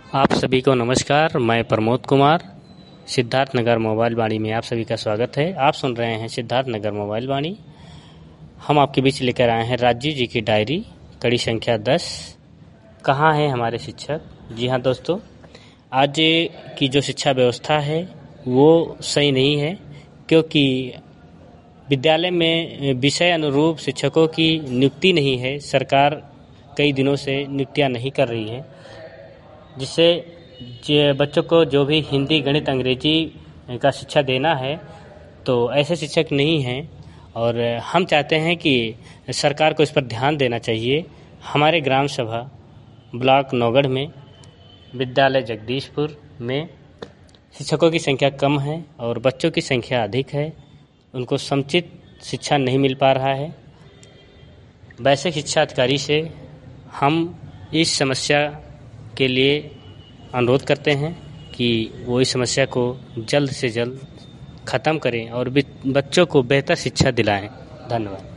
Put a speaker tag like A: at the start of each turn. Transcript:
A: आप सभी को नमस्कार। मैं प्रमोद कुमार, सिद्धार्थ नगर मोबाइल वाणी में आप सभी का स्वागत है। आप सुन रहे हैं सिद्धार्थ नगर मोबाइल वाणी। हम आपके बीच लेकर आए हैं राजीव जी की डायरी, कड़ी संख्या 10। कहाँ हैं हमारे शिक्षक? जी हाँ दोस्तों, आज की जो शिक्षा व्यवस्था है वो सही नहीं है, क्योंकि विद्यालय में विषय अनुरूप शिक्षकों की नियुक्ति नहीं है। सरकार कई दिनों से नियुक्तियां नहीं कर रही है, जिससे बच्चों को जो भी हिंदी, गणित, अंग्रेजी का शिक्षा देना है तो ऐसे शिक्षक नहीं हैं। और हम चाहते हैं कि सरकार को इस पर ध्यान देना चाहिए। हमारे ग्राम सभा ब्लॉक नौगढ़ में विद्यालय जगदीशपुर में शिक्षकों की संख्या कम है और बच्चों की संख्या अधिक है। उनको समुचित शिक्षा नहीं मिल पा रहा है। वैसे शिक्षा अधिकारी से हम इस समस्या के लिए अनुरोध करते हैं कि वो इस समस्या को जल्द से जल्द ख़त्म करें और बच्चों को बेहतर शिक्षा दिलाएं। धन्यवाद।